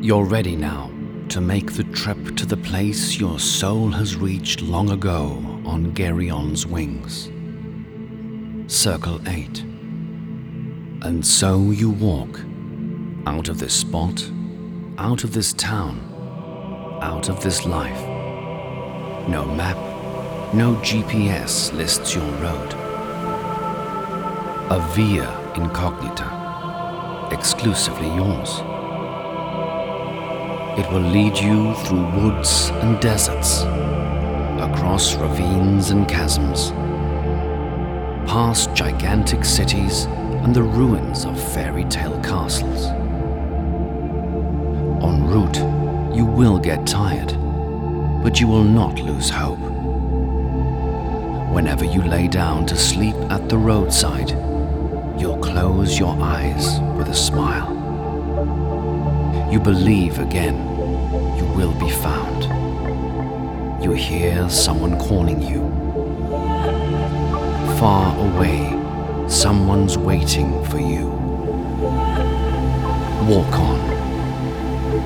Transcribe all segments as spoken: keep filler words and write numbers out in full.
You're ready now to make the trip to the place your soul has reached long ago on Geryon's wings. Circle eight. And so you walk out of this spot, out of this town, out of this life. No map, no G P S lists your road. A via incognita, exclusively yours. It will lead you through woods and deserts, across ravines and chasms, past gigantic cities and the ruins of fairy tale castles. En route, you will get tired, but you will not lose hope. Whenever you lay down to sleep at the roadside, you'll close your eyes with a smile. You believe again, you will be found. You hear someone calling you. Far away, someone's waiting for you. Walk on.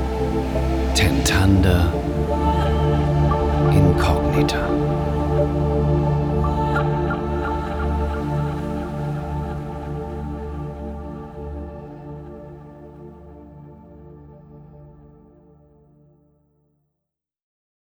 Tentanda incognita.